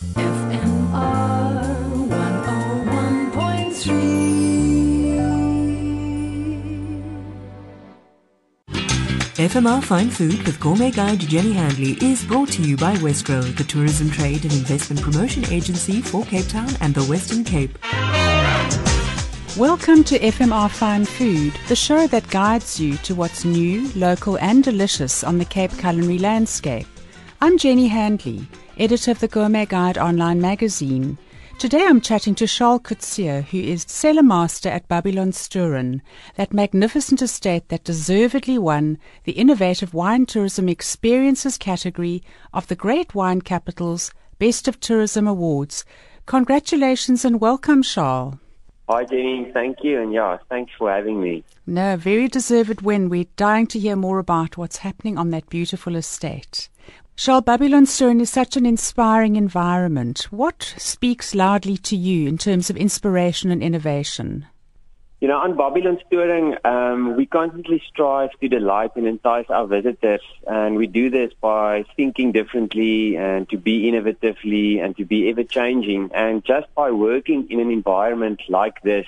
FMR 101.3. FMR Fine Food with Gourmet Guide Jenny Handley is brought to you by Westro, the tourism trade and investment promotion agency for Cape Town and the Western Cape. Welcome to FMR Fine Food, the show that guides you to what's new, local and delicious on the Cape culinary landscape. I'm Jenny Handley, editor of the Gourmet Guide online magazine. Today I'm chatting to Charles Coetzee, who is cellar master at Babylonstoren, that magnificent estate that deservedly won the Innovative Wine Tourism Experiences category of the Great Wine Capital's Best of Tourism Awards. Congratulations and welcome, Charles. Hi, Jenny. Thank you. And thanks for having me. No, very deserved win. We're dying to hear more about what's happening on that beautiful estate. Charles, Babylonstoren is such an inspiring environment. What speaks loudly to you in terms of inspiration and innovation? On Babylonstoren, we constantly strive to delight and entice our visitors, and we do this by thinking differently and to be innovatively and to be ever-changing. And just by working in an environment like this,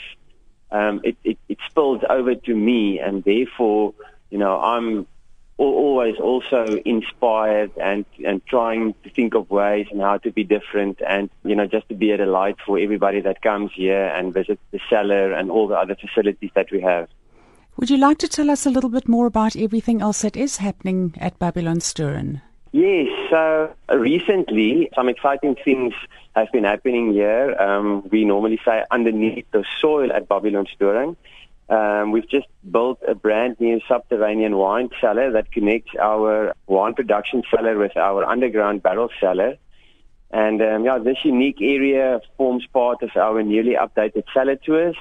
it spills over to me, and therefore, I'm always also inspired and trying to think of ways and how to be different and, just to be a delight for everybody that comes here and visits the cellar and all the other facilities that we have. Would you like to tell us a little bit more about everything else that is happening at Babylonstoren? Yes, so recently some exciting things have been happening here. We normally say underneath the soil at Babylonstoren. We've just built a brand new subterranean wine cellar that connects our wine production cellar with our underground barrel cellar. And this unique area forms part of our newly updated cellar tours.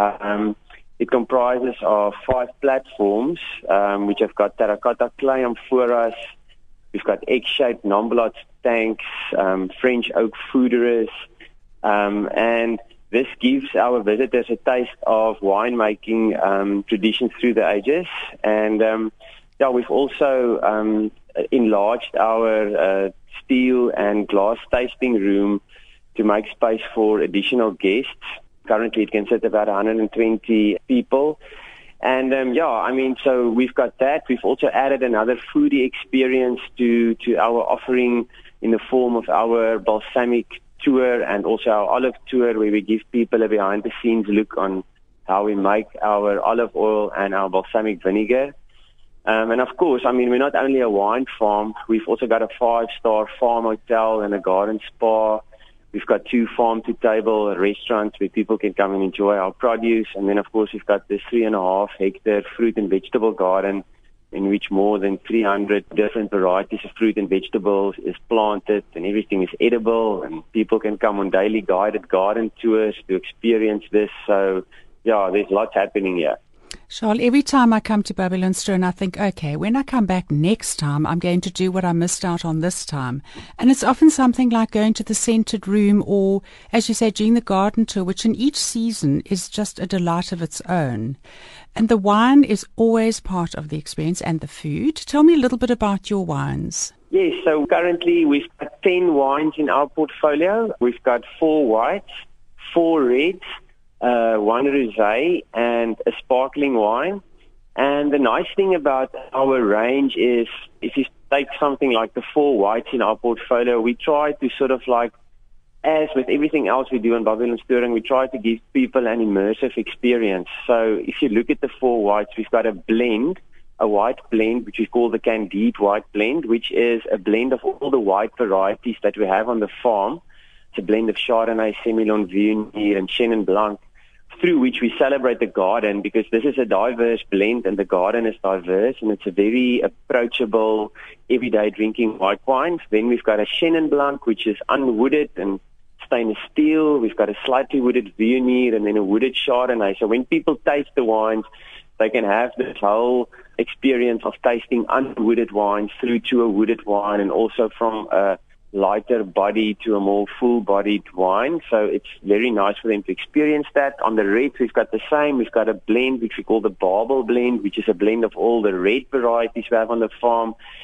It comprises of 5 platforms, which have got terracotta clay amphoras. We've got egg-shaped non-blot tanks, French oak foederers, and this gives our visitors a taste of winemaking traditions through the ages. And we've also enlarged our steel and glass tasting room to make space for additional guests. Currently it can sit about 120 people. And so we've got that. We've also added another foodie experience to our offering in the form of our balsamic tour and also our olive tour, where we give people a behind-the-scenes look on how we make our olive oil and our balsamic vinegar. And of course, we're not only a wine farm, we've also got a 5-star farm hotel and a garden spa. We've got 2 farm-to-table restaurants where people can come and enjoy our produce. And then, of course, we've got this 3.5-hectare fruit and vegetable garden in which more than 300 different varieties of fruit and vegetables is planted, and everything is edible, and people can come on daily guided garden tours to experience this. So, there's lots happening here. Charles, every time I come to Babylonstoren, I think, okay, when I come back next time, I'm going to do what I missed out on this time. And it's often something like going to the scented room or, as you say, doing the garden tour, which in each season is just a delight of its own. And the wine is always part of the experience, and the food. Tell me a little bit about your wines. Yes, so currently we've got 10 wines in our portfolio. We've got 4 whites, 4 reds, 1 rosé, and a sparkling wine. And the nice thing about our range is, if you take something like the 4 whites in our portfolio, we try to sort of like, as with everything else we do in Babylonstoren, we try to give people an immersive experience. So if you look at the 4 whites, we've got a white blend, which we call the Candide White Blend, which is a blend of all the white varieties that we have on the farm. It's a blend of Chardonnay, Semillon, Viognier, and Chenin Blanc, through which we celebrate the garden, because this is a diverse blend and the garden is diverse, and it's a very approachable, everyday drinking white wine. Then we've got a Chenin Blanc, which is unwooded and stainless steel. We've got a slightly wooded Viognier and then a wooded Chardonnay. So when people taste the wines, they can have this whole experience of tasting unwooded wines through to a wooded wine, and also from a lighter body to a more full-bodied wine. So it's very nice for them to experience that. On the reds, we've got the same. We've got a blend which we call the Barbel blend, which is a blend of all the red varieties we have on the farm.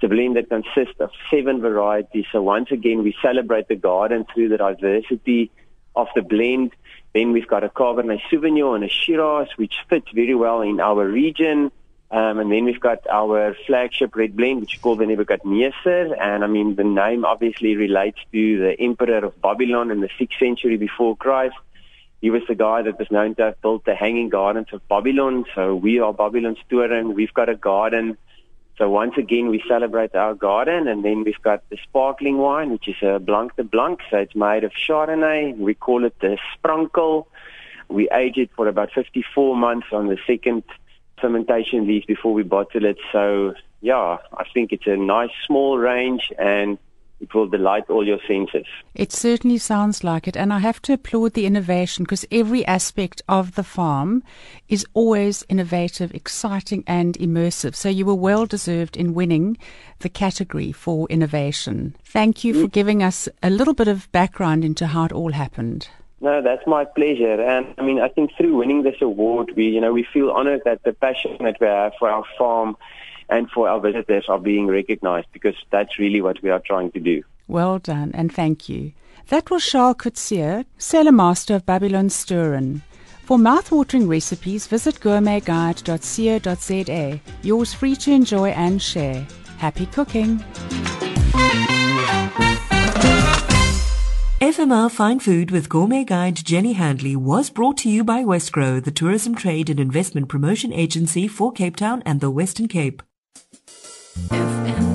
It's a blend that consists of 7 varieties. So once again, we celebrate the garden through the diversity of the blend. Then we've got a Cabernet Sauvignon and a Shiraz, which fits very well in our region. And then we've got our flagship red blend, which is called the Nebuchadnezzar. And I mean, the name obviously relates to the emperor of Babylon in the 6th century before Christ. He was the guy that was known to have built the Hanging Gardens of Babylon. So we are Babylon's Toren. We've got a garden. So once again, we celebrate our garden. And then we've got the sparkling wine, which is a Blanc de Blanc. So it's made of Chardonnay. We call it the Sprankel. We age it for about 54 months on the second fermentation leaf before we bottle it. So yeah, I think it's a nice small range and it will delight all your senses. It certainly sounds like it, and I have to applaud the innovation because every aspect of the farm is always innovative, exciting and immersive. So you were well deserved in winning the category for innovation. Thank you for giving us a little bit of background into how it all happened. No, that's my pleasure. And I mean, I think through winning this award, we feel honored that the passion that we have for our farm and for our visitors are being recognized, because that's really what we are trying to do. Well done, and thank you. That was Charles Coetzee, Cellar Master of Babylon's Toren. For mouth-watering recipes, visit gourmetguide.co.za. Yours free to enjoy and share. Happy cooking! FMR Fine Food with Gourmet Guide Jenny Handley was brought to you by Westgrow, the tourism trade and investment promotion agency for Cape Town and the Western Cape. FM